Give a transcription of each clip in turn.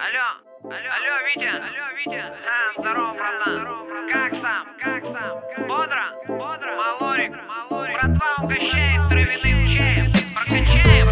Алло, Витя. Здорово, братан. Как сам? Бодро? Малорик. Братва угощает травяным чаем. Прокачаем.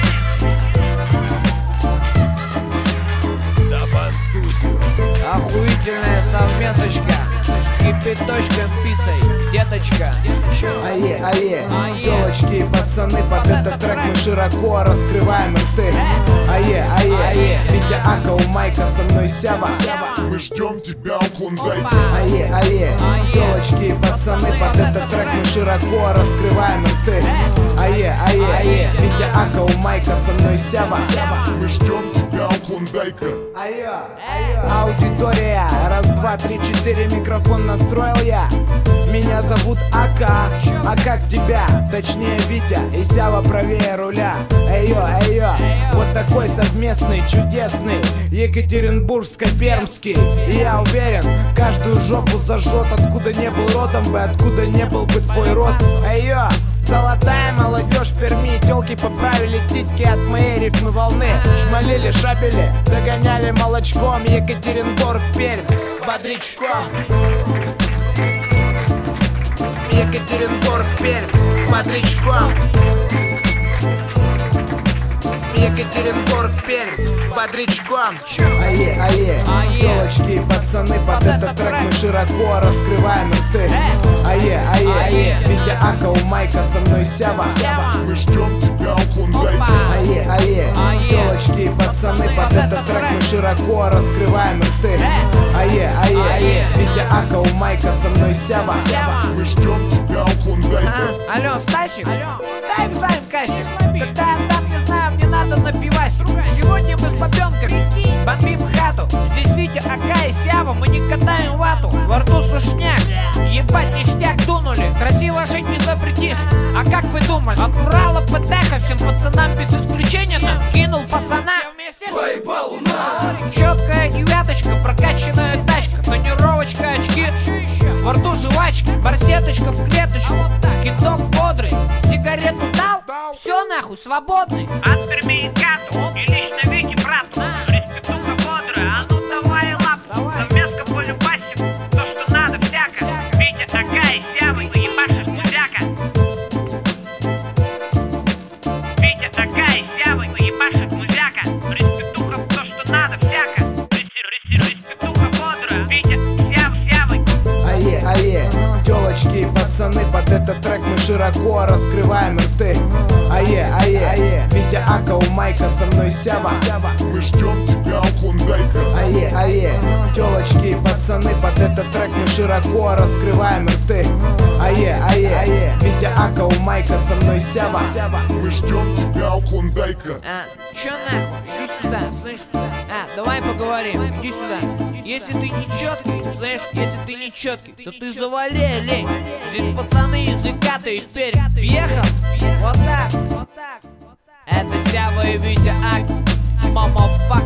Дабан Студио. Охуительная совместочка, кипяточком пиццей, деточка. Ае, девочки и пацаны, под этот трек мы широко раскрываем рты. Ае, Витя Ака, у Майка, со мной Сява. Мы ждем тебя у Клондайка. Ае, девочки и пацаны, под этот трек мы широко раскрываем рты. Ае, Витя Ака, у Майка, со мной Сява. Мы ждем тебя у Клондайка. Аудитория, раз, два, три, четыре, микрофон настроил я. Меня зовут Ака, а как тебя? Точнее Витя, и Сява правее руля. Эйо, вот такой совместный, чудесный, Екатеринбургско-пермский. И я уверен, каждую жопу зажжет, откуда не был родом бы, откуда не был бы твой род. Эйо, золотая молодежь Перми, тёлки поправили титьки от моей рифмы волны. Шмалили, шабели, догоняли молочком, Екатеринбург, Пермь, бодрячком. Екатеринбург, Пермь, бодрячком. Екатеринбург, Пермь, бодрячком. Ае, девочки и пацаны, под этот трек мы широко раскрываем рты. Ае, Витя Ака, у Майка, со мной Сява. Мы ждем тебя у Клондайка. Ае, девочки и пацаны, под этот трек мы широко раскрываем рты. Ае, Витя Ака, у Майка, со мной Сява. Мы ждем тебя у Клондайка. Алло, Стасик, дай писаем кассик. Когда я там, не знаю, мне надо напивать. Сегодня мы с бабенками бомбим хату. Здесь Витя, Ака и Сява, мы не катаем вату. Во рту сушняк, ебать ништяк дунули. Красиво жить не запретишь. А как вы думали? От Урала ПТХ всем пацанам без исключения кинул пацана. Поебал на. Четкая девяточка, прокачанная тачка, тонировочка, очки, во рту жвачки, барсеточка в клеточку, кидок бодрый, сигарету дал, все нахуй, свободный. От Перми и Кату, и лично Вите брату. Респектуха бодрая, а ну давай лапу. Совместка по любасику, то что надо всяко. Витя, Ака и Сява, ебашишь музяка. Витя, Ака и Сява, ебашишь музяка. Респектуха, то что надо всяко. Респектуха бодрая, Витя, Сява. Ае, девочки и пацаны, под этот трек мы широко раскрываем рты. Ае, Витя Ака, у Майка, со мной Сява. Мы ждем тебя у Клондайка. Ае, девочки и пацаны, под этот трек мы широко раскрываем рты. Ае, Витя Ака, у Майка, со мной Сява. Мы ждем тебя у Клондайка. Чё нахуй? Иди сюда, слышь? Давай поговорим, иди сюда. Если ты не четкий, слышь, если ты не четкий, то ты завали, лень. Здесь пацаны из Икаты и Пермь. Въехал? Вот так. Это Сява и Витя Ак. Мамафак.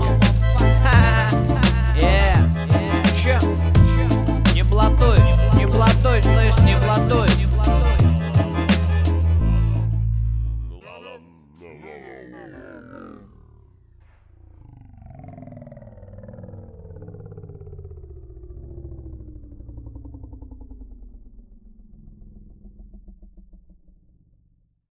Чё? Не блатуй, слышь, не блатуй.